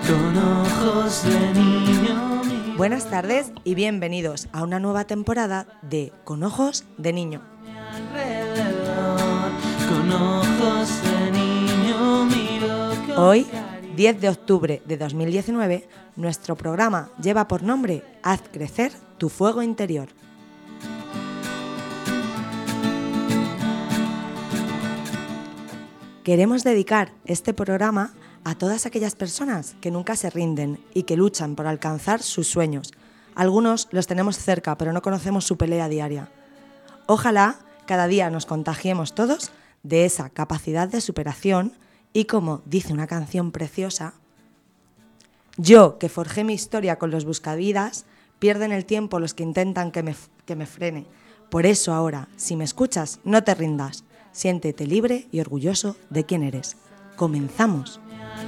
con ojos de niño. Buenas tardes y bienvenidos a una nueva temporada de Con ojos de niño. Con ojos de niño miro con Hoy, 10 de octubre de 2019, nuestro programa lleva por nombre Haz crecer tu fuego interior. Queremos dedicar este programa a todas aquellas personas que nunca se rinden y que luchan por alcanzar sus sueños. Algunos los tenemos cerca, pero no conocemos su pelea diaria. Ojalá cada día nos contagiemos todos de esa capacidad de superación y, como dice una canción preciosa, yo, que forjé mi historia con los buscavidas, pierden el tiempo los que intentan que me frene. Por eso ahora, si me escuchas, no te rindas. Siéntete libre y orgulloso de quién eres. ¡Comenzamos!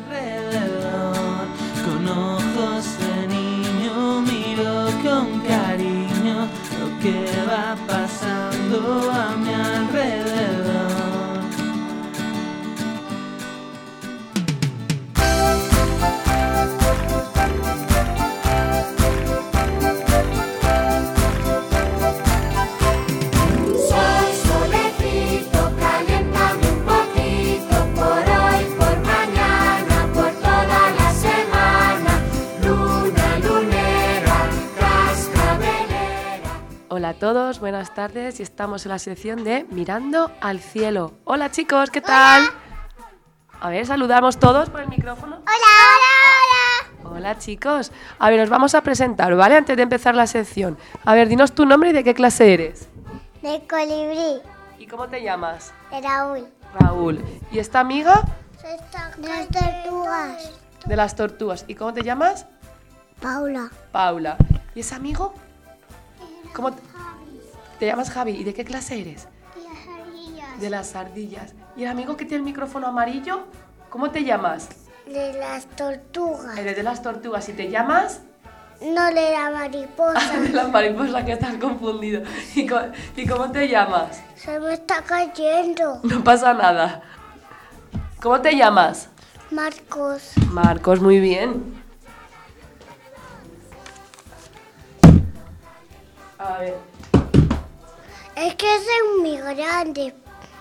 Con ojos de niño miro con cariño lo que va pasando a mi alrededor. Hola a todos, buenas tardes y estamos en la sección de Mirando al Cielo. Hola chicos, ¿qué tal? Hola. A ver, saludamos todos por el micrófono. Hola, hola, hola. Hola chicos. A ver, nos vamos a presentar, ¿vale? Antes de empezar la sección. A ver, dinos tu nombre y de qué clase eres. De colibrí, ¿Y cómo te llamas? de Raúl. Raúl. ¿Y esta amiga? De las tortugas. De las tortugas. ¿Y cómo te llamas? Paula. Paula. ¿Y ese amigo? ¿Cómo te llamas Javi? ¿Y de qué clase eres? De las ardillas. ¿Y el amigo que tiene el micrófono amarillo? ¿Cómo te llamas? De las tortugas. Eres de las tortugas. ¿Y te llamas? No de la mariposa. De la mariposa, que estás confundido. ¿Y cómo te llamas? Se me está cayendo. No pasa nada. ¿Cómo te llamas? Marcos. Marcos, muy bien. A ver. Es que soy muy grande.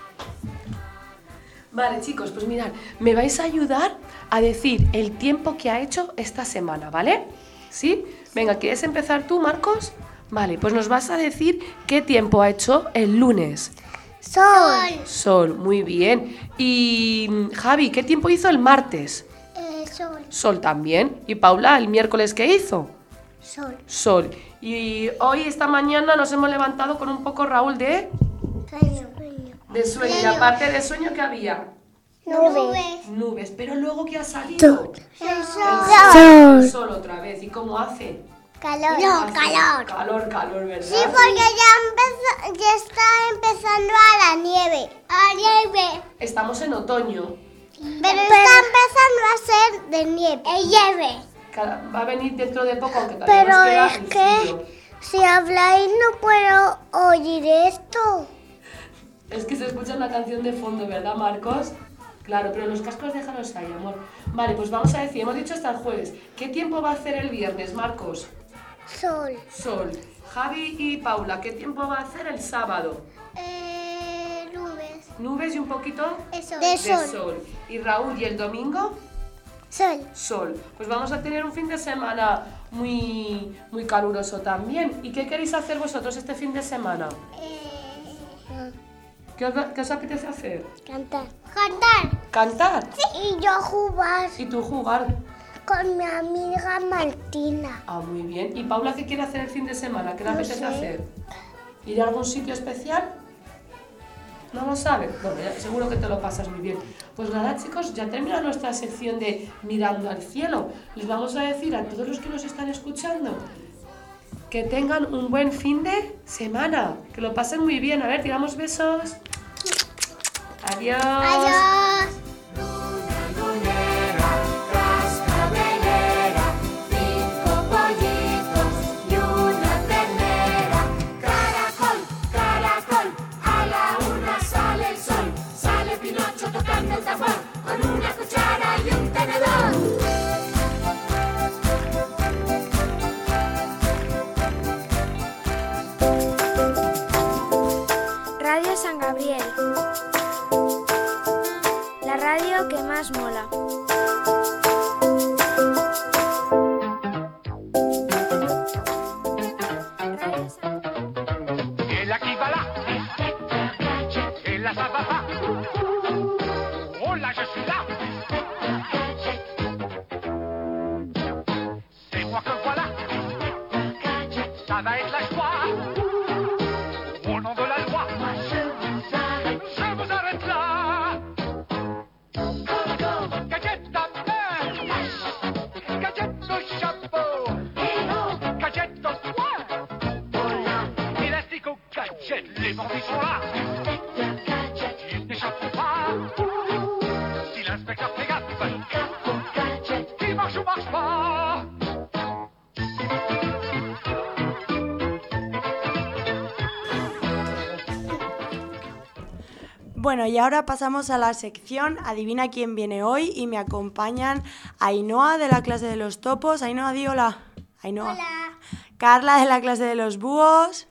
Vale, chicos, pues mirad, me vais a ayudar a decir el tiempo que ha hecho esta semana, ¿vale? ¿Sí? Venga, ¿quieres empezar tú, Marcos? Vale, pues nos vas a decir qué tiempo ha hecho el lunes. Sol. Sol, muy bien. Y Javi, ¿qué tiempo hizo el martes? Sol. Sol también. ¿Y Paula, el miércoles qué hizo? Sol. Sol. Y hoy, esta mañana, nos hemos levantado con un poco, Raúl, de sueño. Y aparte de sueño, ¿qué había? Nubes. Nubes. Pero luego, ¿qué ha salido? El sol. El sol otra vez. ¿Y cómo hace? Calor. No, Hace calor, ¿verdad? Sí, porque ya está empezando a la nieve. A nieve. Estamos en otoño. Pero está empezando a ser de nieve. Nieve. Va a venir dentro de poco, aunque todavía Pero nos queda es el que frío. si habláis no puedo oír esto. Es que se escucha una canción de fondo, ¿verdad, Marcos? Claro, pero los cascos déjalos ahí, amor. Vale, pues vamos a decir, hemos dicho hasta el jueves. ¿Qué tiempo va a hacer el viernes, Marcos? Sol. Sol. Javi y Paula, ¿qué tiempo va a hacer el sábado? Nubes. Nubes y un poquito De de sol. sol. ¿Y Raúl y el domingo? Sol. Sol. Pues vamos a tener un fin de semana muy caluroso también. ¿Y qué queréis hacer vosotros este fin de semana? ¿Qué os apetece hacer? Cantar. Cantar. ¿Cantar? Sí. Y yo jugar ¿Y tú jugar? con mi amiga Martina. Ah, muy bien. ¿Y Paula qué quiere hacer el fin de semana? ¿Qué le No apetece sé. hacer? ¿Ir a algún sitio especial? ¿No lo sabes? Bueno, ya seguro que te lo pasas muy bien. Pues nada, chicos, ya termina nuestra sección de Mirando al Cielo. Les vamos a decir a todos los que nos están escuchando que tengan un buen fin de semana, que lo pasen muy bien. A ver, tiramos besos. Adiós. Adiós. Pinocho tocando el tambor con una cuchara y un tenedor. más mola. Bueno, y ahora pasamos a la sección Adivina quién viene hoy y me acompañan Ainhoa de la clase de los topos. Ainhoa, di hola. Ainhoa. Hola. Carla de la clase de los búhos.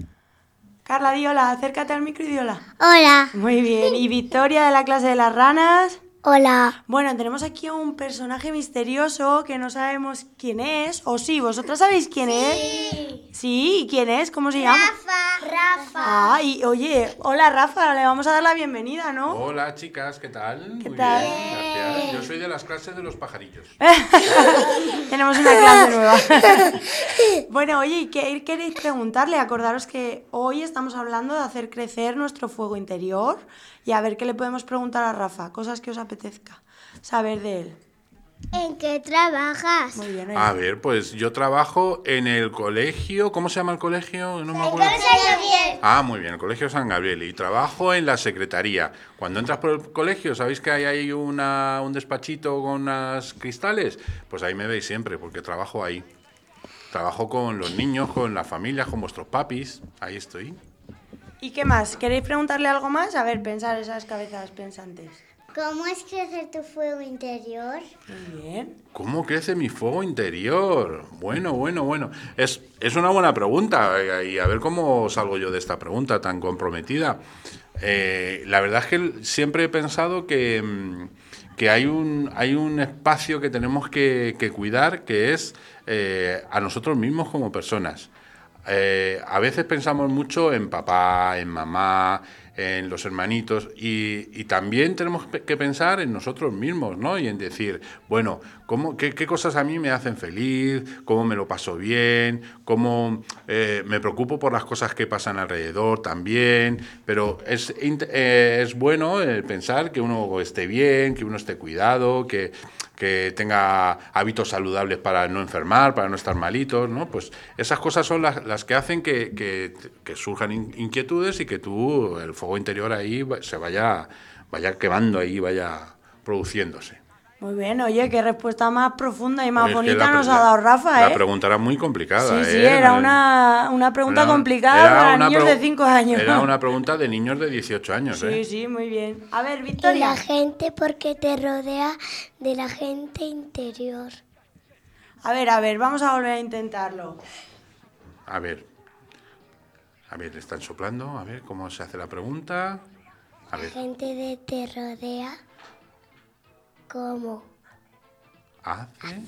Carla, di hola, acércate al micro y di hola. Hola. Muy bien. Y Victoria de la clase de las ranas. Hola. Bueno, tenemos aquí a un personaje misterioso que no sabemos quién es. O sí, ¿vosotras sabéis quién es? Sí, ¿y quién es? ¿Cómo se llama? Rafa. Ah, y oye, hola Rafa, le vamos a dar la bienvenida, ¿no? Hola chicas, ¿qué tal? ¿Qué Muy tal? bien, gracias. Yo soy de las clases de los pajarillos. Tenemos una clase nueva. Bueno, oye, ¿y qué queréis preguntarle? Acordaros que hoy estamos hablando de hacer crecer nuestro fuego interior y a ver qué le podemos preguntar a Rafa, cosas que os apetezca saber de él. ¿En qué trabajas? Muy bien, A ver, pues yo trabajo en el colegio. ¿Cómo se llama el colegio? No me acuerdo. Ah, muy bien, el colegio San Gabriel. Y trabajo en la secretaría. Cuando entras por el colegio, ¿sabéis que hay ahí un despachito con unos cristales? Pues ahí me veis siempre, porque trabajo ahí. Trabajo con los niños, con las familias, con vuestros papis. Ahí estoy. ¿Y qué más? ¿Queréis preguntarle algo más? A ver, pensar esas cabezas pensantes. ¿Cómo es crecer tu fuego interior? Muy bien. ¿Cómo crece mi fuego interior? Bueno. Es una buena pregunta y a ver cómo salgo yo de esta pregunta tan comprometida. La verdad es que siempre he pensado que hay un espacio que tenemos que cuidar, que es a nosotros mismos como personas. A veces pensamos mucho en papá, en mamá, en los hermanitos y también tenemos que pensar en nosotros mismos, ¿no? Y en decir, bueno, qué cosas a mí me hacen feliz, cómo me lo paso bien, cómo me preocupo por las cosas que pasan alrededor también, pero es bueno pensar que uno esté bien, que uno esté cuidado, que tenga hábitos saludables para no enfermar, para no estar malitos, ¿no? Pues esas cosas son las que hacen que surjan inquietudes y que el fuego interior ahí se vaya quemando ahí, vaya produciéndose. Muy bien, oye, qué respuesta más profunda y más Oye, es que bonita nos ha dado Rafa, ¿eh? La pregunta era muy complicada, Sí, era una pregunta complicada para niños de 5 años. Era una pregunta de niños de 18 años, ¿eh? Sí, muy bien. A ver, ¿Y Victoria. la gente por qué te rodea de la gente interior? A ver, vamos a volver a intentarlo. A ver, están soplando, a ver cómo se hace la pregunta. A ver. La gente te rodea ¿cómo? Hace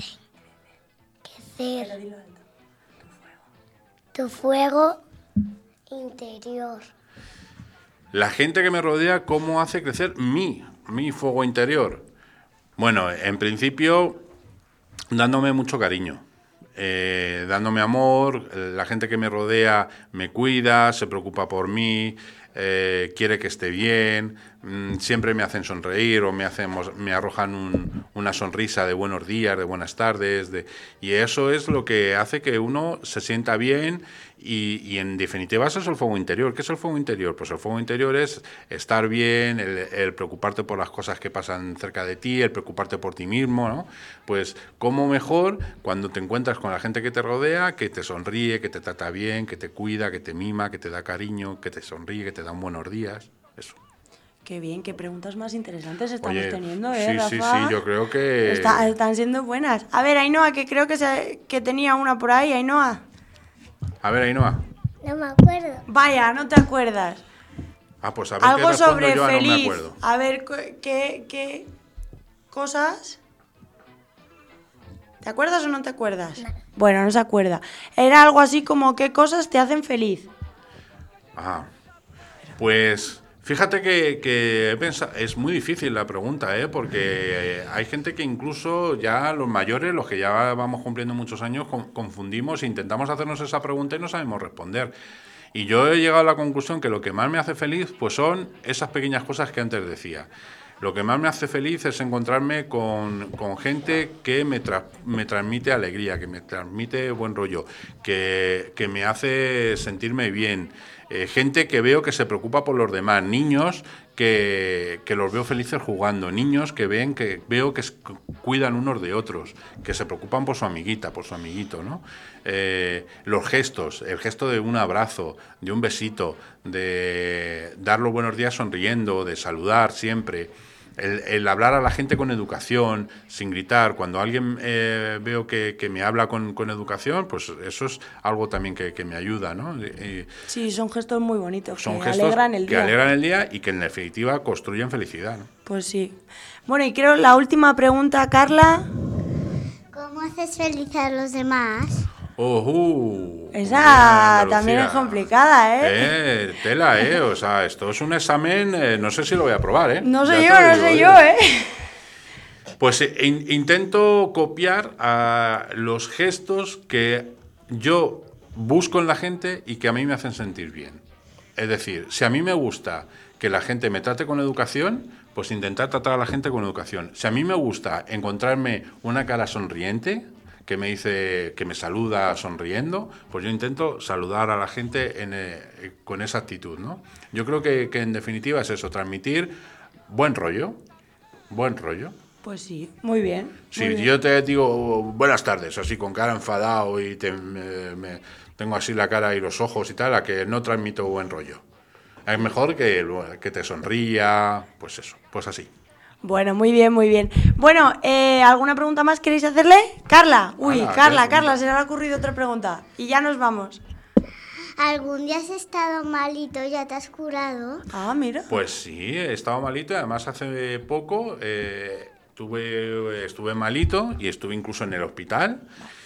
Crecer tu fuego interior. La gente que me rodea, ¿cómo hace crecer mi fuego interior? Bueno, en principio, dándome mucho cariño, dándome amor. La gente que me rodea me cuida, se preocupa por mí, quiere que esté bien, siempre me hacen sonreír o me arrojan una sonrisa de buenos días, de buenas tardes, y eso es lo que hace que uno se sienta bien y en definitiva eso es el fuego interior. ¿Qué es el fuego interior? Pues el fuego interior es estar bien, el preocuparte por las cosas que pasan cerca de ti, el preocuparte por ti mismo, ¿no? Pues cómo mejor cuando te encuentras con la gente que te rodea, que te sonríe, que te trata bien, que te cuida, que te mima, que te da cariño, que te sonríe, que te da un buenos días, eso. Qué bien, qué preguntas más interesantes estamos Oye, teniendo, sí, Rafa? Sí, yo creo que... Están siendo buenas. A ver, Ainhoa, que creo que tenía una por ahí, Ainhoa. A ver, Ainhoa. No me acuerdo. Vaya, no te acuerdas. Ah, pues a ver Algo qué respondo sobre yo, feliz. no me acuerdo. A ver, ¿qué? cosas. ¿Te acuerdas o no te acuerdas? No. Bueno, no se acuerda. Era algo así como ¿qué cosas te hacen feliz? Pues fíjate que he pensado, es muy difícil la pregunta, porque hay gente que incluso ya los mayores, los que ya vamos cumpliendo muchos años, confundimos e intentamos hacernos esa pregunta y no sabemos responder. Y yo he llegado a la conclusión que lo que más me hace feliz pues son esas pequeñas cosas que antes decía. Lo que más me hace feliz es encontrarme con gente que me transmite alegría, que me transmite buen rollo, que me hace sentirme bien. Gente que veo que se preocupa por los demás, niños que los veo felices jugando, niños que veo que cuidan unos de otros, que se preocupan por su amiguita, por su amiguito, ¿no? Los gestos, el gesto de un abrazo, de un besito, de dar los buenos días sonriendo, de saludar siempre. El hablar a la gente con educación, sin gritar. Cuando alguien veo que me habla con educación, pues eso es algo también que me ayuda, ¿no? Sí, son gestos muy bonitos, son que gestos alegran el día. Que alegran el día y que en definitiva construyen felicidad, ¿no? Pues sí. Bueno, y creo la última pregunta, Carla. ¿Cómo haces feliz a los demás? Esa también es complicada, ¿eh? Tela, o sea, esto es un examen, no sé si lo voy a aprobar, ¿eh? No sé yo, ¿eh? Pues intento copiar a los gestos que yo busco en la gente y que a mí me hacen sentir bien. Es decir, si a mí me gusta que la gente me trate con educación, pues intentar tratar a la gente con educación. Si a mí me gusta encontrarme una cara sonriente, que me dice, que me saluda sonriendo, pues yo intento saludar a la gente con esa actitud, ¿no? Yo creo que en definitiva es eso, transmitir buen rollo. Pues sí, muy bien. Si yo te digo buenas tardes, así con cara enfadado y tengo así la cara y los ojos y tal, a que no transmito buen rollo. Es mejor que te sonría, pues eso, pues así. Bueno, muy bien, muy bien. Bueno, ¿alguna pregunta más queréis hacerle? Carla, Carla, se le ha ocurrido otra pregunta. Y ya nos vamos. ¿Algún día has estado malito y ya te has curado? Ah, mira. Pues sí, he estado malito y además hace poco estuve malito y estuve incluso en el hospital.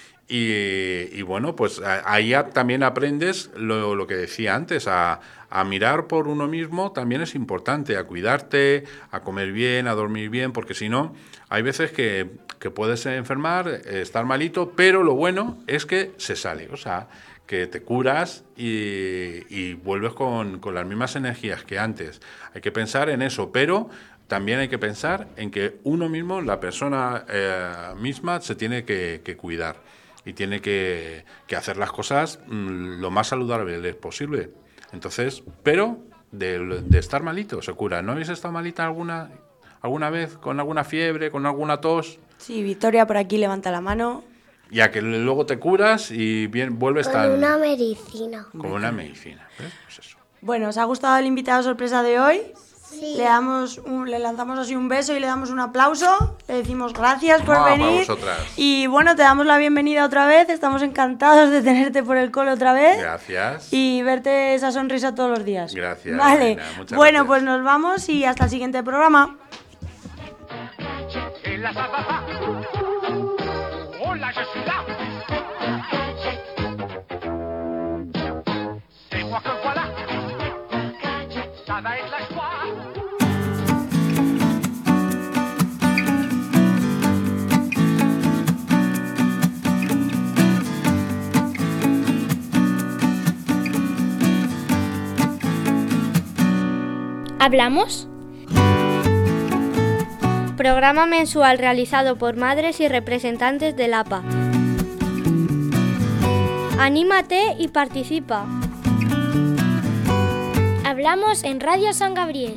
Y bueno, pues ahí también aprendes lo que decía antes, a mirar por uno mismo también es importante, a cuidarte, a comer bien, a dormir bien, porque si no, hay veces que puedes enfermar, estar malito, pero lo bueno es que se sale, o sea, que te curas y vuelves con las mismas energías que antes. Hay que pensar en eso, pero también hay que pensar en que uno mismo, la persona misma, se tiene que cuidar. Y tiene que hacer las cosas lo más saludables posible. Entonces, pero de estar malito se cura. ¿No habéis estado malita alguna vez con alguna fiebre, con alguna tos? Sí, Victoria por aquí levanta la mano. Ya que luego te curas y vuelves con una medicina. Con una medicina, ¿ves? Pues eso. Bueno, ¿os ha gustado el invitado sorpresa de hoy? Sí. Le lanzamos así un beso y le damos un aplauso. Le decimos gracias por venir. Y bueno, te damos la bienvenida otra vez. Estamos encantados de tenerte por el cole otra vez. Gracias. Y verte esa sonrisa todos los días. Gracias. Vale. Elena, muchas bueno, gracias. pues nos vamos y hasta el siguiente programa. ¿Hablamos? Programa mensual realizado por madres y representantes del APA. Anímate y participa. Hablamos en Radio San Gabriel.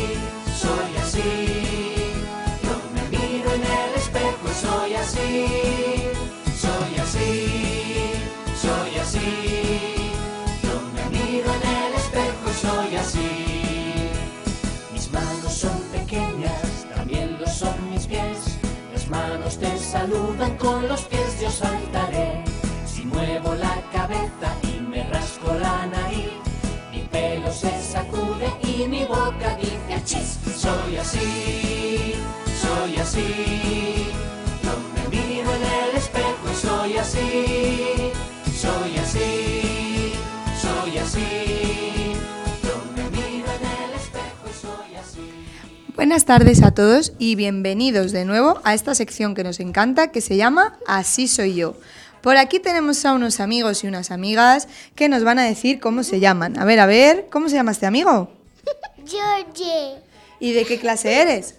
Soy así, yo me miro en el espejo y soy así. sacudan con los pies yo saltaré. Si muevo la cabeza y me rasco la nariz, mi pelo se sacude y mi boca dice achis. Soy así, soy así. Yo me miro en el espejo y soy así, soy así, soy así. Yo me miro en el espejo y soy así. Buenas tardes a todos y bienvenidos de nuevo a esta sección que nos encanta, que se llama Así soy yo. Por aquí tenemos a unos amigos y unas amigas que nos van a decir cómo se llaman. A ver, ¿cómo se llama este amigo? Georgie. ¿Y de qué clase eres?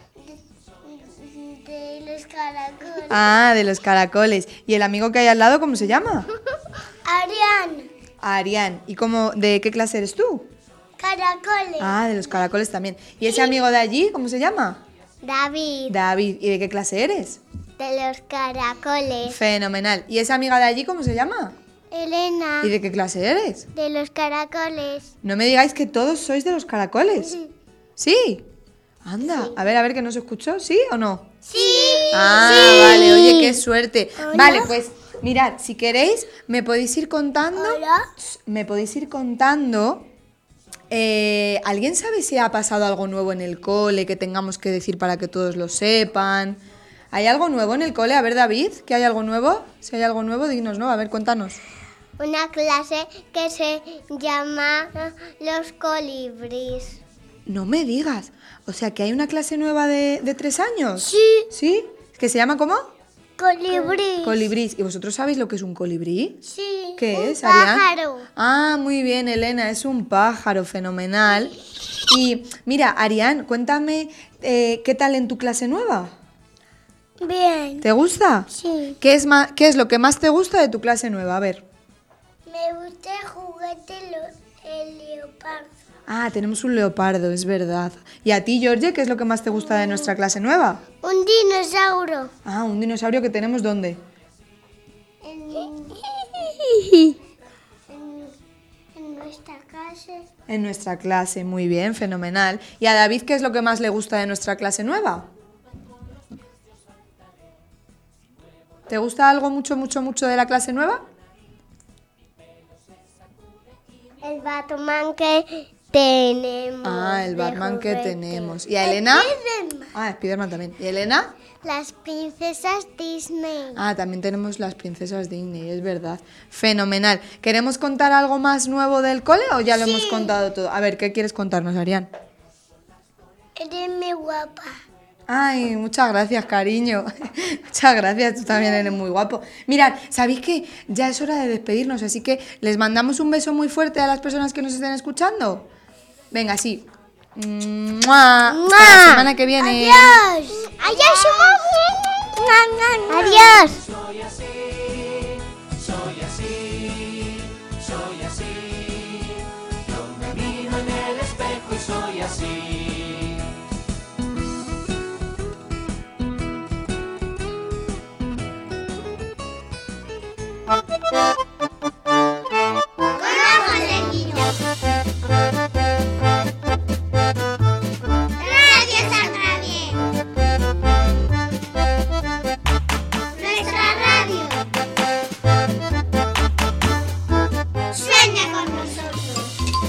De los caracoles. Ah, de los caracoles. ¿Y el amigo que hay al lado cómo se llama? Arián. Arián. ¿Y de qué clase eres tú? Caracoles. Ah, de los caracoles también. ¿Y ese amigo de allí cómo se llama? David. David. ¿Y de qué clase eres? De los caracoles. Fenomenal. ¿Y esa amiga de allí cómo se llama? Elena. ¿Y de qué clase eres? De los caracoles. No me digáis que todos sois de los caracoles. ¿Sí? Anda, a ver, que no se escuchó, ¿sí o no? Sí. Ah, Sí. vale, oye, qué suerte. Hola. Vale, pues mirad, si queréis, me podéis ir contando. Hola. Me podéis ir contando. ¿Alguien sabe si ha pasado algo nuevo en el cole que tengamos que decir para que todos lo sepan? ¿Hay algo nuevo en el cole? A ver, David, ¿que hay algo nuevo? Si hay algo nuevo, dinos, ¿no? A ver, cuéntanos. Una clase que se llama Los colibríes. No me digas. O sea, que hay una clase nueva de 3 años. Sí. ¿Sí? ¿Que se llama cómo? Colibríes. Colibrís. ¿Y vosotros sabéis lo que es un colibrí? Sí. ¿Qué un es, Arián? pájaro. Ah, muy bien, Elena, es un pájaro fenomenal. Y mira, Arián, cuéntame, ¿qué tal en tu clase nueva? Bien. ¿Te gusta? Sí. ¿Qué es lo que más te gusta de tu clase nueva? A ver. Me gusta el juguete el leopardo. Ah, tenemos un leopardo, es verdad. ¿Y a ti, Georgie, qué es lo que más te gusta de nuestra clase nueva? Un dinosaurio. Ah, un dinosaurio que tenemos ¿dónde? En nuestra casa. En nuestra clase, muy bien, fenomenal. ¿Y a David qué es lo que más le gusta de nuestra clase nueva? ¿Te gusta algo mucho de la clase nueva? El Batman que tenemos. Ah, el de Batman que juguete. tenemos. ¿Y a Elena? Spiderman. Ah, Spiderman también. ¿Y Elena? Las princesas Disney. Ah, también tenemos las princesas Disney, es verdad. Fenomenal. ¿Queremos contar algo más nuevo del cole o ya lo hemos contado todo? A ver, ¿qué quieres contarnos, Arián? Eres muy guapa. Ay, muchas gracias, cariño. Muchas gracias, tú también eres muy guapo. Mirad, ¿sabéis que ya es hora de despedirnos? Así que les mandamos un beso muy fuerte a las personas que nos estén escuchando. Venga, sí. ¡Mua! Hasta la semana que viene. Adiós. Adiós, mamá. Adiós. Soy así, soy así, soy así. Yo me miro en el espejo y soy así. Radio San Javier. Nuestra radio. Sueña con nosotros.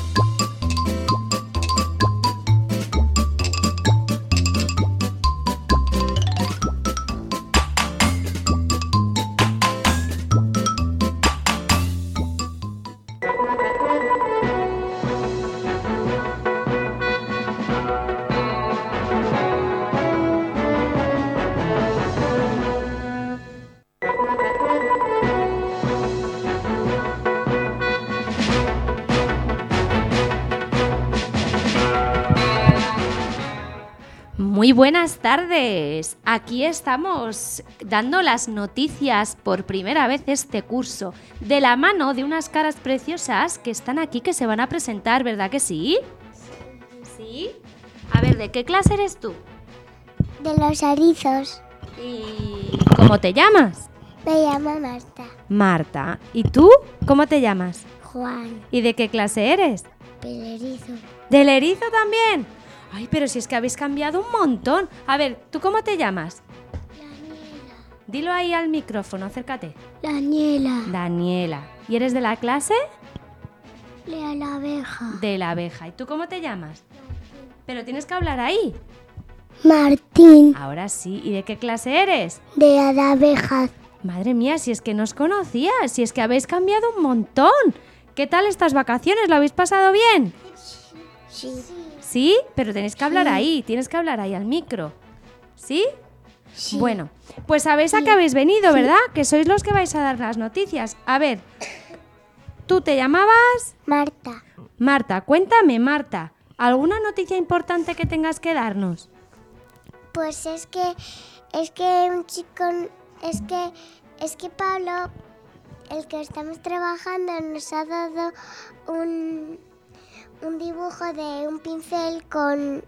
Muy buenas tardes. Aquí estamos dando las noticias por primera vez este curso, de la mano de unas caras preciosas que están aquí, que se van a presentar, ¿verdad que sí? ¿Sí? A ver, ¿de qué clase eres tú? De los erizos. ¿Y cómo te llamas? Me llamo Marta. Marta. ¿Y tú? ¿Cómo te llamas? Juan. ¿Y de qué clase eres? Pelerizo. ¿Del erizo también? Ay, pero si es que habéis cambiado un montón. A ver, ¿tú cómo te llamas? Dilo ahí al micrófono, acércate. Daniela. Daniela. ¿Y eres de la clase? De la abeja. De la abeja. ¿Y tú cómo te llamas? Pero tienes que hablar ahí. Martín. Ahora sí. ¿Y de qué clase eres? De las abejas. Madre mía, si es que no os conocía, si es que habéis cambiado un montón. ¿Qué tal estas vacaciones? ¿Lo habéis pasado bien? Sí. ¿Sí? Pero tenéis que hablar ahí, tienes que hablar ahí al micro. ¿Sí? Sí. Bueno, pues sabéis a qué habéis venido, ¿verdad? Que sois los que vais a dar las noticias. A ver, ¿tú te llamabas? Marta. Marta, cuéntame, Marta, ¿alguna noticia importante que tengas que darnos? Pues es que un chico, es que Pablo, el que estamos trabajando, nos ha dado un dibujo de un pincel con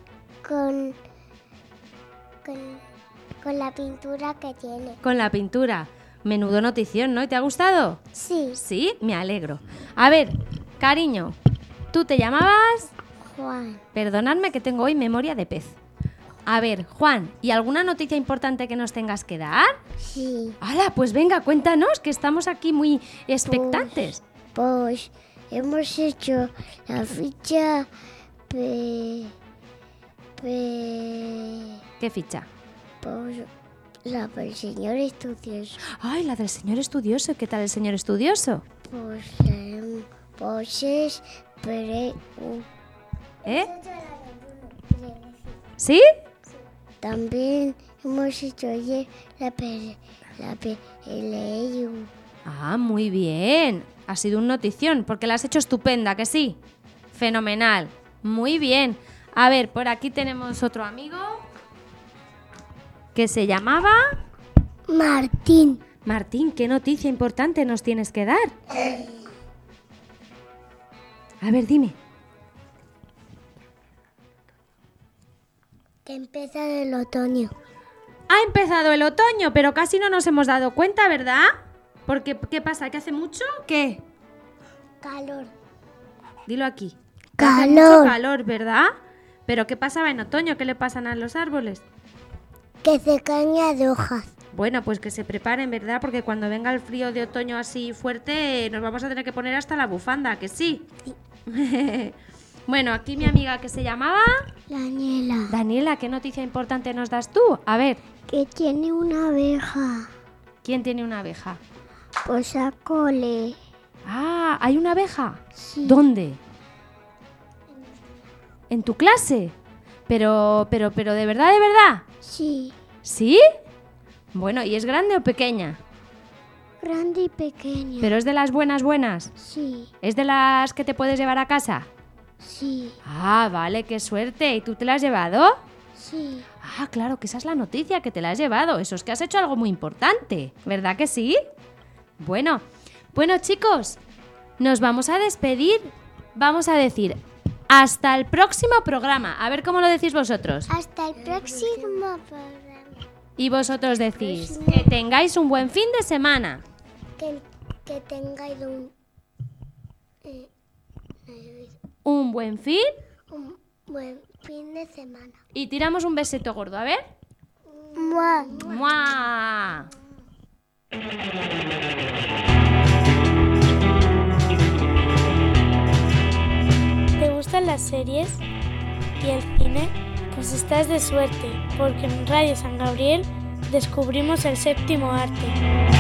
la pintura que tiene. Con la pintura. Menudo notición, ¿no? ¿Y te ha gustado? Sí. Sí, me alegro. A ver, cariño, ¿tú te llamabas? Juan. Perdonadme que tengo hoy memoria de pez. A ver, Juan, ¿y alguna noticia importante que nos tengas que dar? Sí. ¡Hala! Pues venga, cuéntanos, que estamos aquí muy expectantes. Pues hemos hecho la ficha ¿Qué ficha? pues la del señor estudioso. ¡Ay, la del señor estudioso! ¿Qué tal el señor estudioso? Pues es ¿Eh? ¿Sí? también hemos hecho ayer la PLU. Ah, muy bien. Ha sido un notición, porque la has hecho estupenda, ¿que sí? Fenomenal. Muy bien. A ver, por aquí tenemos otro amigo que se llamaba... Martín. Martín, ¿qué noticia importante nos tienes que dar? A ver, dime. Que empieza el otoño. Ha empezado el otoño, pero casi no nos hemos dado cuenta, ¿verdad? Porque, ¿qué pasa? ¿Que hace mucho? ¿Qué? Calor. Dilo aquí. Calor. Hace mucho calor, ¿verdad? Pero ¿qué pasaba en otoño? ¿Qué le pasan a los árboles? Que se caña de hojas. Bueno, pues que se preparen, ¿verdad? Porque cuando venga el frío de otoño así fuerte, nos vamos a tener que poner hasta la bufanda, ¿que sí? Sí. Bueno, aquí mi amiga que se llamaba... Daniela. Daniela, ¿qué noticia importante nos das tú? A ver, Que tiene una abeja. ¿quién tiene una abeja? Pues a cole. Ah, ¿hay una abeja? Sí. ¿Dónde? ¿En tu clase? Pero, ¿de verdad, de verdad? Sí. ¿Sí? Bueno, ¿y es grande o pequeña? Grande y pequeña. ¿Pero es de las buenas? Sí. ¿Es de las que te puedes llevar a casa? Sí. Ah, vale, qué suerte. ¿Y tú te la has llevado? Sí. Ah, claro, que esa es la noticia, que te la has llevado. Eso es que has hecho algo muy importante, ¿verdad que sí? Bueno, chicos, nos vamos a despedir. Vamos a decir hasta el próximo programa. A ver cómo lo decís vosotros. Hasta el próximo programa. Y vosotros decís que tengáis un buen fin de semana. Que tengáis Un buen fin. un buen fin de semana. Y tiramos un besito gordo, a ver. ¡Mua! ¡Mua! ¿Te gustan las series y el cine? Pues estás de suerte, porque en Radio San Gabriel descubrimos el séptimo arte.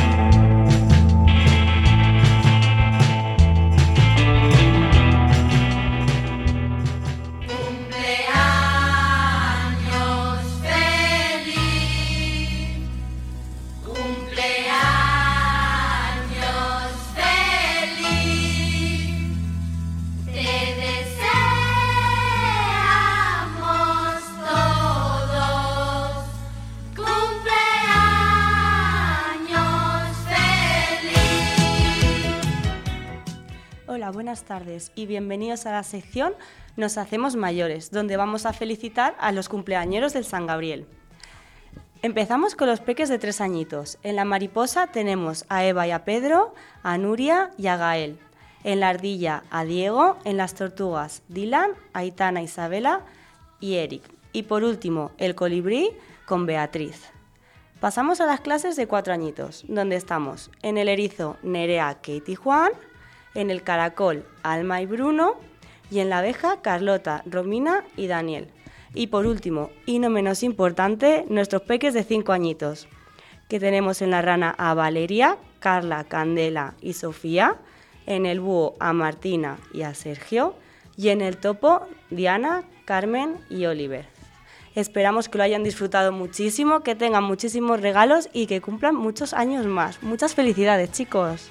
Hola, buenas tardes y bienvenidos a la sección Nos hacemos mayores, donde vamos a felicitar a los cumpleañeros del San Gabriel. Empezamos con los peques de 3 añitos. En la mariposa tenemos a Eva y a Pedro, a Nuria y a Gael. En la ardilla a Diego, en las tortugas Dylan, Aitana, Isabela y Eric. Y por último, el colibrí con Beatriz. Pasamos a las clases de 4 añitos, donde estamos en el erizo Nerea, Kate y Juan, en el caracol Alma y Bruno, y en la abeja Carlota, Romina y Daniel. Y por último, y no menos importante, nuestros peques de 5 añitos, que tenemos en la rana a Valeria, Carla, Candela y Sofía, en el búho a Martina y a Sergio, y en el topo Diana, Carmen y Oliver. Esperamos que lo hayan disfrutado muchísimo, que tengan muchísimos regalos y que cumplan muchos años más. Muchas felicidades, chicos.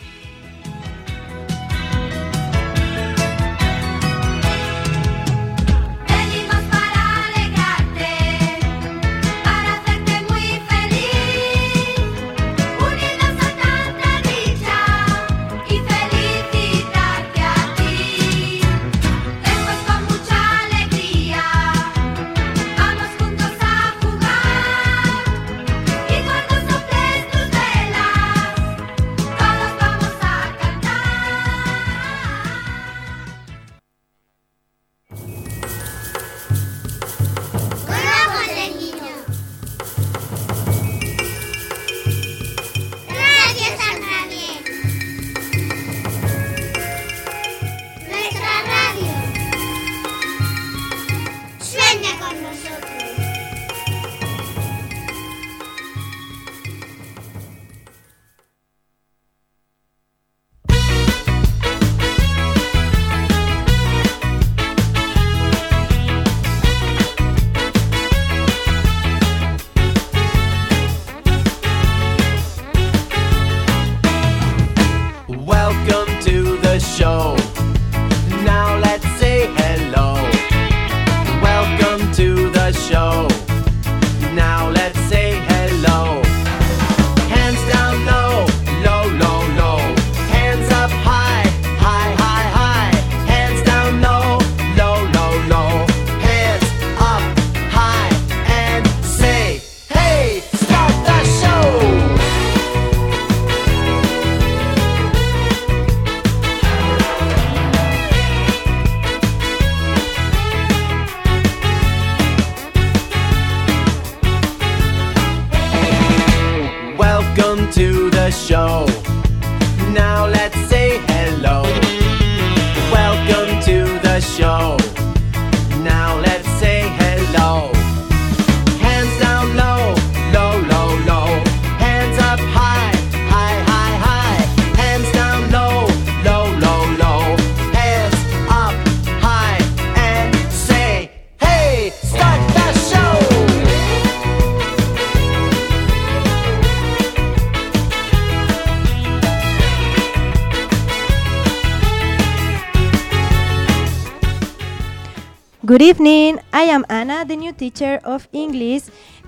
Good evening, I am Anna, the new teacher of English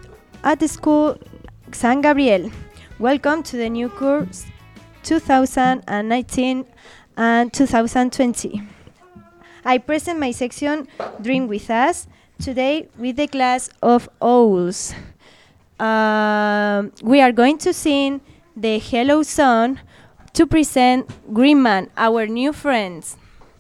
at the school San Gabriel. Welcome to the new course 2019 and 2020. I present my section Dream With Us today with the class of owls. We are going to sing the Hello song to present Green Man, our new friends.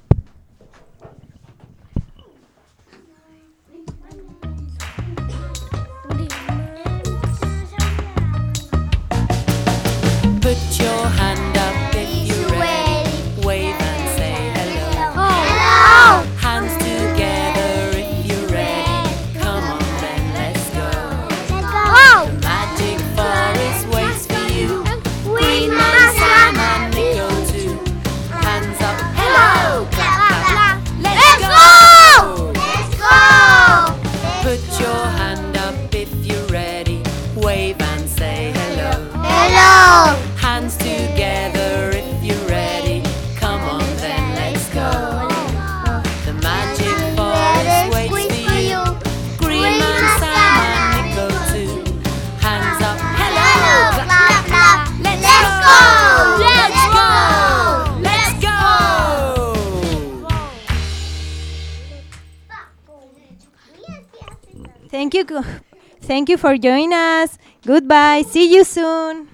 Put your hand up if you're ready. Wave and say hello. Hello! Hands together if you're ready. Come on then, let's go. Let's go! The magic forest waits for you. Green Man, Sam and Nico too. Hands up, hello! Clap, clap, clap. Let's go! Let's go! Put your hand up if you're ready. Wave and say hello. Hello! Hands together if you're ready. Come on then, let's go. The magic forest waits for you. Green Man, Sam and Nico too. Hands up, hello, clap, clap. Let's go! Let's go! Thank you. Thank you for joining us. Goodbye. See you soon.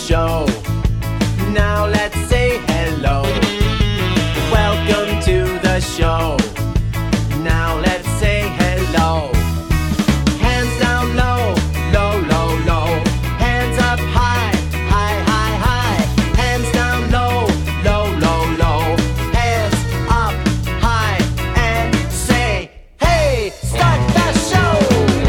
show. Now let's say hello. Welcome to the show. Now let's say hello. Hands down low, low, low, low. Hands up high, high, high, high. Hands down low, low, low, low. Hands up high and say, hey, start the show.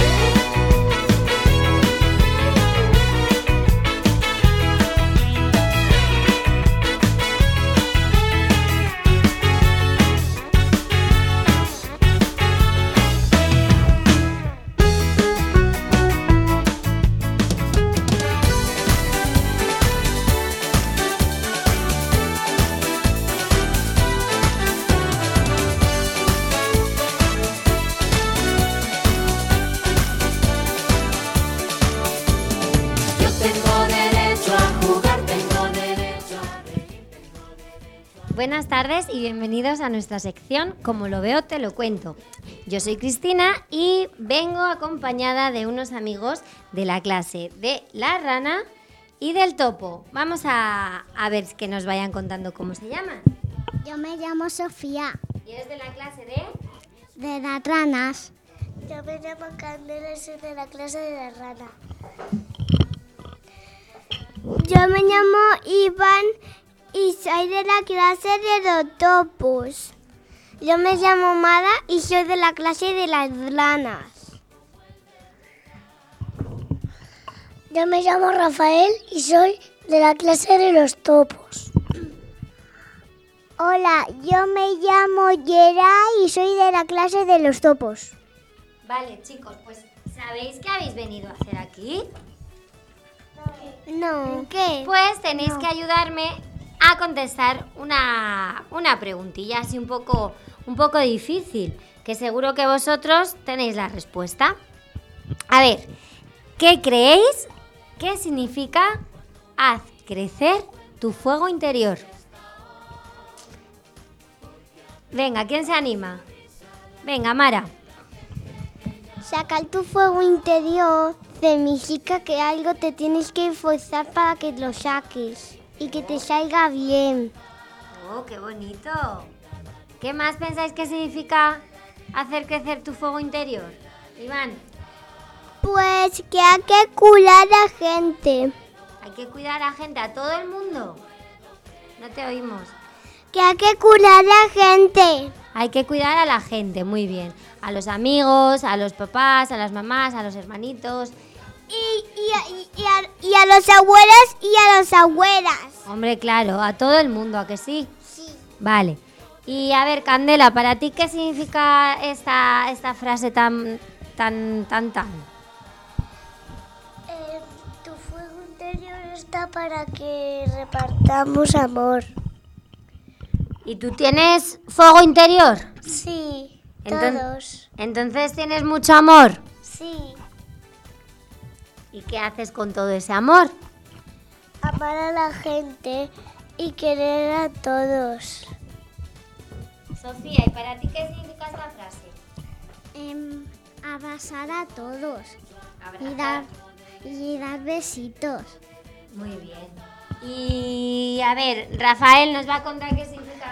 Yo tengo derecho a jugar, tengo derecho a reír. Buenas tardes y bienvenidos a nuestra sección Como lo veo te lo cuento. Yo soy Cristina y vengo acompañada de unos amigos de la clase de la rana y del topo. Vamos a ver que nos vayan contando cómo se llaman. Yo me llamo Sofía. ¿Y eres de la clase de? De las ranas. Yo me llamo Candela y soy de la clase de la rana. Yo me llamo Iván y soy de la clase de los topos. Yo me llamo Mara y soy de la clase de las ranas. Yo me llamo Rafael y soy de la clase de los topos. Hola, yo me llamo Yera y soy de la clase de los topos. Vale, chicos, pues ¿sabéis qué habéis venido a hacer aquí? No. ¿Qué? Pues tenéis que ayudarme a contestar una preguntilla así un poco difícil, que seguro que vosotros tenéis la respuesta. A ver, ¿qué creéis que significa haz crecer tu fuego interior? Venga, ¿quién se anima? Venga, Mara. Sacar tu fuego interior significa que algo te tienes que esforzar para que lo saques y que te salga bien. ¡Oh, qué bonito! ¿Qué más pensáis que significa hacer crecer tu fuego interior? Iván. Pues que hay que cuidar a la gente. Hay que cuidar a gente, a todo el mundo. No te oímos. Que hay que cuidar a la gente. Hay que cuidar a la gente, muy bien. A los amigos, a los papás, a las mamás, a los hermanitos. Y a los abuelos y a las abuelas. Hombre, claro, a todo el mundo, ¿a que sí? Sí. Vale. Y a ver, Candela, ¿para ti qué significa esta frase tan? Tu fuego interior está para que repartamos amor. ¿Y tú tienes fuego interior? Sí, todos. Entonces tienes mucho amor. Sí. ¿Y qué haces con todo ese amor? Amar a la gente y querer a todos. Sofía, ¿y para ti qué significa esta frase? Abrazar a todos. Abrazar. Y dar besitos. Muy bien. Y a ver, Rafael nos va a contar qué significa.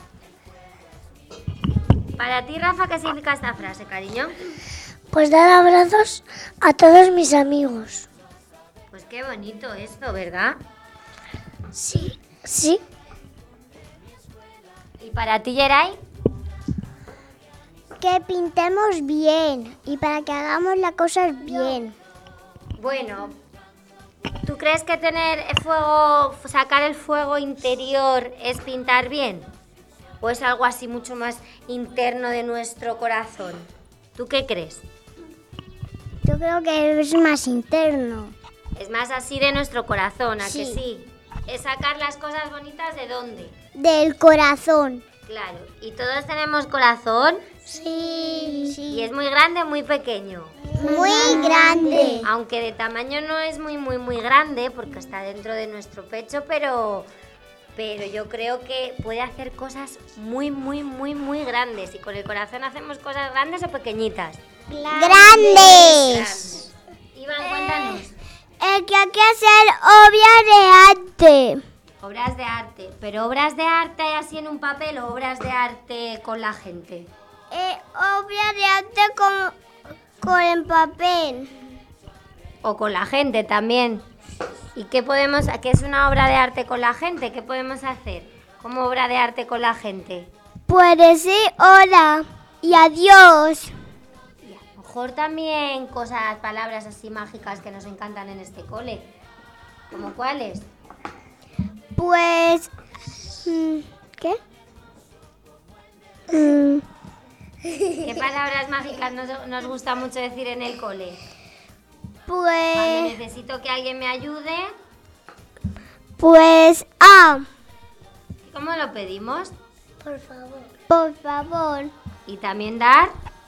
Para ti, Rafa, ¿qué significa esta frase, cariño? Pues dar abrazos a todos mis amigos. Pues qué bonito esto, ¿verdad? Sí. Sí. ¿Y para ti, Yeray? Que pintemos bien y para que hagamos las cosas bien. Bueno, ¿tú crees que sacar el fuego interior es pintar bien? ¿O es algo así mucho más interno de nuestro corazón? ¿Tú qué crees? Yo creo que es más interno. Es más así de nuestro corazón, ¿a que Sí. sí? Es sacar las cosas bonitas ¿de dónde? Del corazón. Claro. ¿Y todos tenemos corazón? Sí. ¿Y es muy grande o muy pequeño? Muy grande. Aunque de tamaño no es muy grande porque está dentro de nuestro pecho, pero yo creo que puede hacer cosas muy grandes. Y con el corazón hacemos cosas grandes o pequeñitas. ¡Grandes! Iván, cuéntanos. Porque hay que hacer obras de arte. Obras de arte. ¿Pero obras de arte así en un papel o obras de arte con la gente? Obras de arte con el papel. O con la gente también. ¿Y qué es una obra de arte con la gente? ¿Qué podemos hacer como obra de arte con la gente? Puede decir hola y adiós. Y a lo mejor también palabras así mágicas que nos encantan en este cole. ¿Cómo cuáles? Pues... ¿Qué? ¿Qué palabras mágicas nos gusta mucho decir en el cole? Pues... Cuando necesito que alguien me ayude. Pues... ¿Cómo lo pedimos? Por favor. Por favor. ¿Y también dar?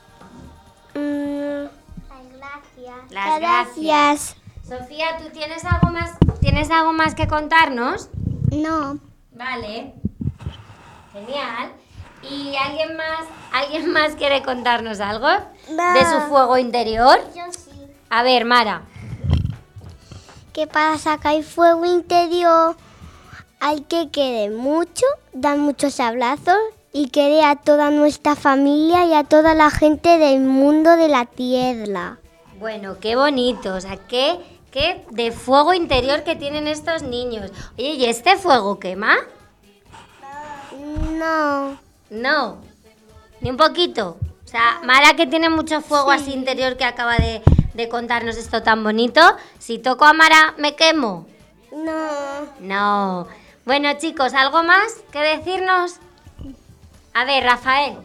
Las gracias. Sofía, ¿tú tienes algo más que contarnos? No. Vale. Genial. ¿Y alguien más quiere contarnos algo? No. ¿De su fuego interior? Yo sí. A ver, Mara. Que para sacar el fuego interior hay que querer mucho, dar muchos abrazos y querer a toda nuestra familia y a toda la gente del mundo de la tierra. Bueno, qué bonito. O sea, qué de fuego interior que tienen estos niños. Oye, ¿y este fuego quema? No. No, ni un poquito. O sea, Mara, que tiene mucho fuego así interior, que acaba de contarnos esto tan bonito. Si toco a Mara, ¿me quemo? No. Bueno, chicos, ¿algo más que decirnos? A ver, Rafael.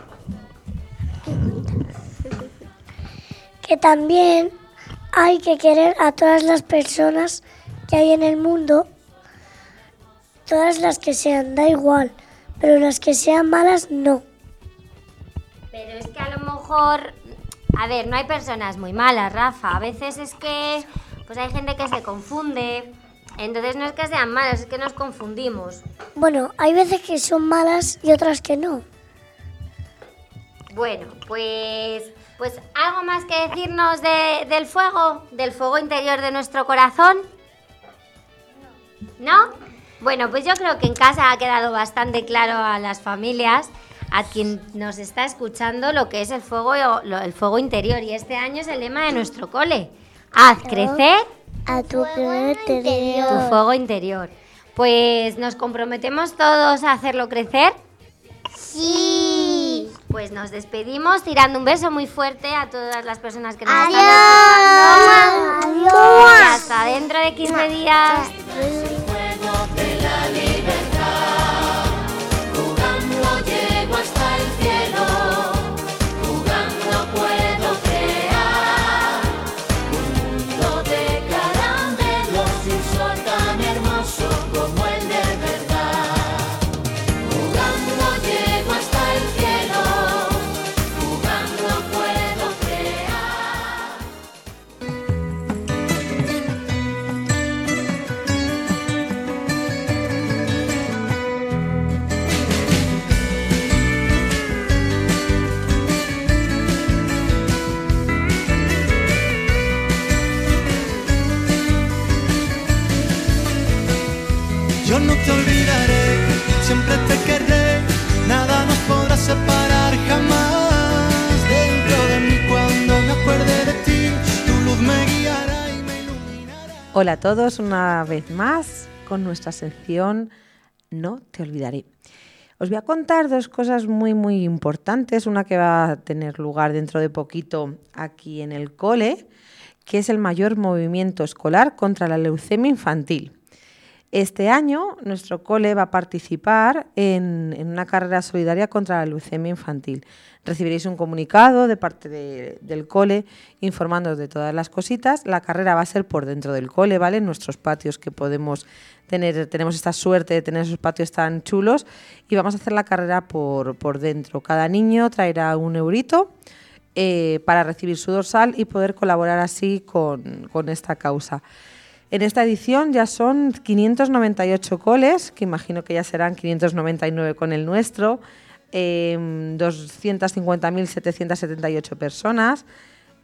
Que también hay que querer a todas las personas que hay en el mundo, todas las que sean, da igual, pero las que sean malas, no. Pero es que a lo mejor... A ver, no hay personas muy malas, Rafa. A veces es que pues hay gente que se confunde. Entonces no es que sean malas, es que nos confundimos. Bueno, hay veces que son malas y otras que no. Bueno, pues algo más que decirnos del fuego interior de nuestro corazón. ¿No? Bueno, pues yo creo que en casa ha quedado bastante claro a las familias, a quien nos está escuchando, lo que es el fuego interior. Y este año es el lema de nuestro cole. Haz crecer a tu fuego interior. Pues nos comprometemos todos a hacerlo crecer. Sí. Pues nos despedimos tirando un beso muy fuerte a todas las personas que nos están escuchando. Adiós. Y hasta dentro de 15 días. De la libertad, jugando llego hasta el cielo, jugando puedo crear un mundo de caramelos y un sol tan hermoso como el de verdad. Jugando llego hasta el cielo, jugando puedo crear. Yo no te olvidaré, siempre te querré, nada nos podrá separar jamás. Dentro de mí cuando me acuerde de ti, tu luz me guiará y me iluminará. Hola a todos, una vez más con nuestra sección No te olvidaré. Os voy a contar dos cosas muy muy importantes, una que va a tener lugar dentro de poquito aquí en el cole, que es el mayor movimiento escolar contra la leucemia infantil. Este año nuestro cole va a participar en una carrera solidaria contra la leucemia infantil. Recibiréis un comunicado de parte del cole informándoos de todas las cositas. La carrera va a ser por dentro del cole, ¿vale? En nuestros patios que podemos tener, tenemos esta suerte de tener esos patios tan chulos y vamos a hacer la carrera por dentro. Cada niño traerá un eurito para recibir su dorsal y poder colaborar así con esta causa. En esta edición ya son 598 coles, que imagino que ya serán 599 con el nuestro, 250.778 personas.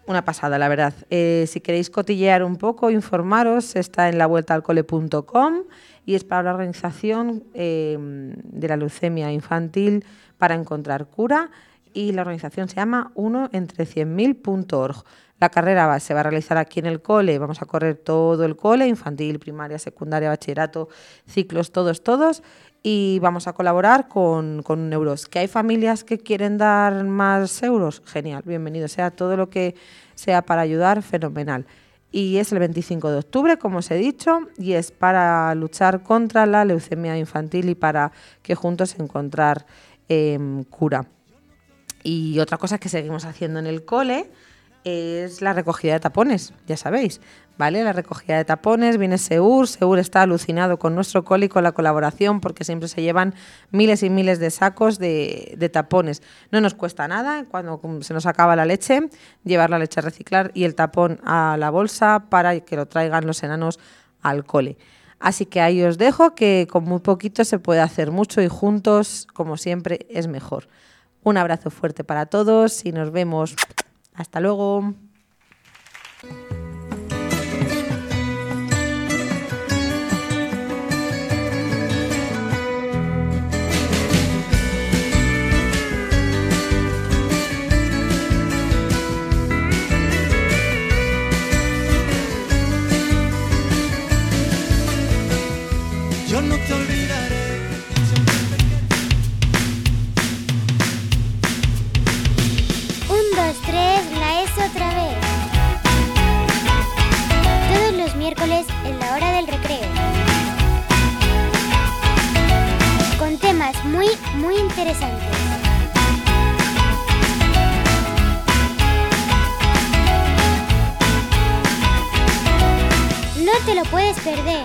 Una pasada, la verdad. Si queréis cotillear un poco, informaros, está en lavueltaalcole.com y es para la organización de la leucemia infantil para encontrar cura, y la organización se llama 1entre100.000.org. La carrera se va a realizar aquí en el cole, vamos a correr todo el cole, infantil, primaria, secundaria, bachillerato, ciclos, todos, y vamos a colaborar con euros. ¿Que hay familias que quieren dar más euros? Genial, bienvenido sea, todo lo que sea para ayudar, fenomenal. Y es el 25 de octubre, como os he dicho, y es para luchar contra la leucemia infantil y para que juntos encontrar cura. Y otra cosa que seguimos haciendo en el cole es la recogida de tapones, ya sabéis, ¿vale? La recogida de tapones, viene Seur está alucinado con nuestro cole y con la colaboración, porque siempre se llevan miles y miles de sacos de tapones. No nos cuesta nada, cuando se nos acaba la leche, llevar la leche a reciclar y el tapón a la bolsa para que lo traigan los enanos al cole. Así que ahí os dejo, que con muy poquito se puede hacer mucho y juntos, como siempre, es mejor. Un abrazo fuerte para todos y nos vemos. Hasta luego. Yo no te olvidaré. 1, 2, 3, la ESO otra vez. Todos los miércoles en la hora del recreo. Con temas muy interesantes. No te lo puedes perder.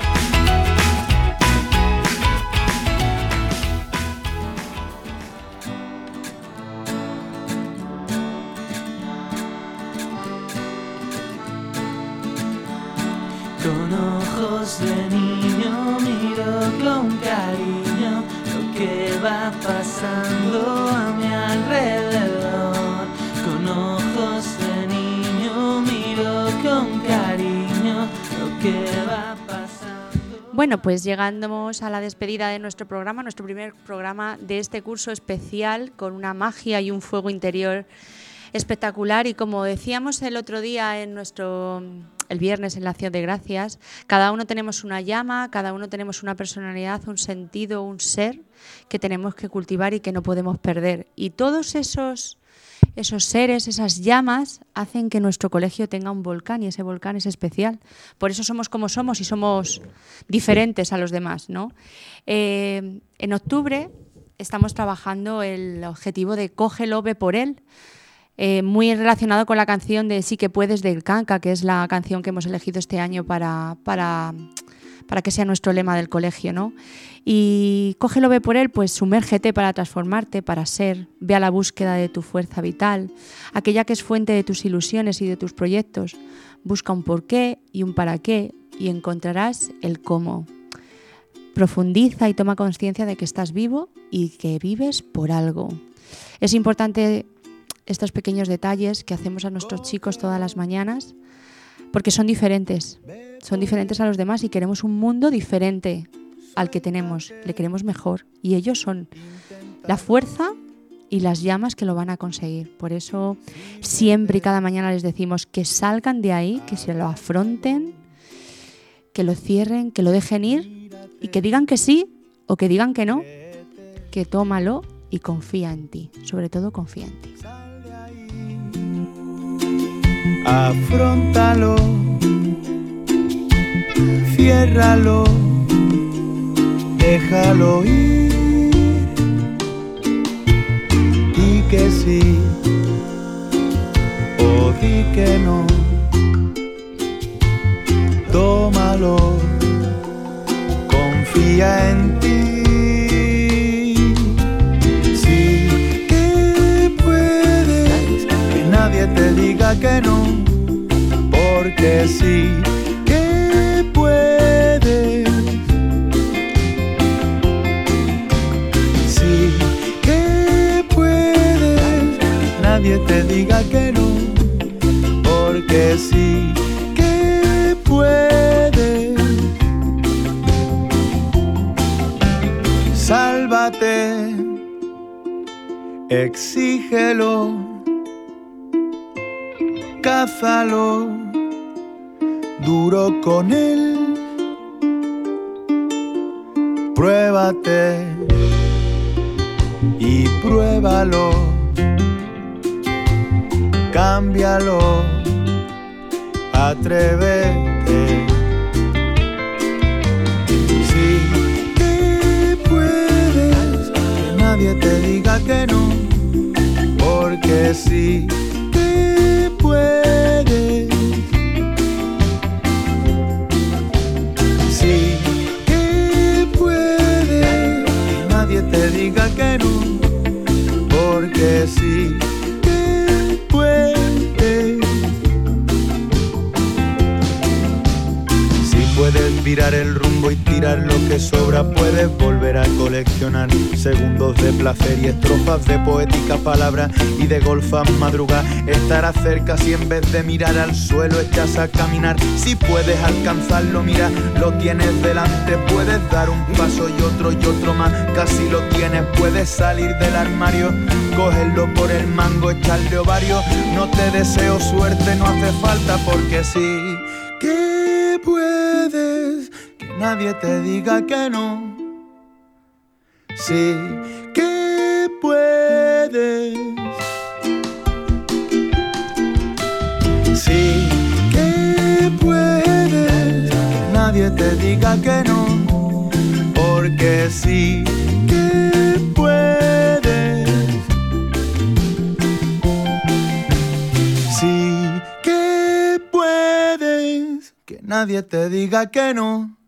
Con ojos de niño miro con cariño lo que va pasando a mi alrededor. Con ojos de niño miro con cariño lo que va pasando. Bueno, pues llegamos a la despedida de nuestro programa, nuestro primer programa de este curso especial, con una magia y un fuego interior espectacular. Y como decíamos el otro día el viernes en la Acción de Gracias, cada uno tenemos una llama, cada uno tenemos una personalidad, un sentido, un ser que tenemos que cultivar y que no podemos perder. Y todos esos seres, esas llamas, hacen que nuestro colegio tenga un volcán, y ese volcán es especial. Por eso somos como somos y somos diferentes a los demás, ¿no? En octubre estamos trabajando el objetivo de Cógelo, ve por él, muy relacionado con la canción de Sí que puedes del Canca, que es la canción que hemos elegido este año para que sea nuestro lema del colegio, ¿no? Y Cógelo, ve por él, pues sumérgete para transformarte, para ser, ve a la búsqueda de tu fuerza vital, aquella que es fuente de tus ilusiones y de tus proyectos. Busca un porqué y un para qué y encontrarás el cómo. Profundiza y toma conciencia de que estás vivo y que vives por algo. Es importante estos pequeños detalles que hacemos a nuestros chicos todas las mañanas, porque son diferentes a los demás y queremos un mundo diferente al que tenemos, le queremos mejor, y ellos son la fuerza y las llamas que lo van a conseguir. Por eso siempre y cada mañana les decimos que salgan de ahí, que se lo afronten, que lo cierren, que lo dejen ir y que digan que sí o que digan que no, que tómalo y confía en ti, sobre todo confía en ti. Afróntalo, ciérralo, déjalo ir. Di que sí o di que no. Tómalo, confía en ti. Sí que puedes, que nadie te diga que no. Porque sí que puedes, sí que puedes, nadie te diga que no, porque sí que puedes. Sálvate, exígelo, cázalo, duro con él. Pruébate y pruébalo, cámbialo, atrévete. Sí que puedes, que nadie te diga que no, porque sí que puedes. Sí que puedes, que nadie te diga que no, porque sí que puedes. Puedes virar el rumbo y tirar lo que sobra. Puedes volver a coleccionar segundos de placer y estrofas de poéticas palabras y de golfas madrugar. Estarás cerca si en vez de mirar al suelo echas a caminar. Si puedes alcanzarlo, mira, lo tienes delante. Puedes dar un paso y otro más, casi lo tienes. Puedes salir del armario, cogerlo por el mango, echarle ovario. No te deseo suerte, no hace falta, porque sí que puedes, que nadie te diga que no. Sí que puedes. Sí que puedes, que nadie te diga que no, porque sí que puedes. Sí que puedes, que nadie te diga que no.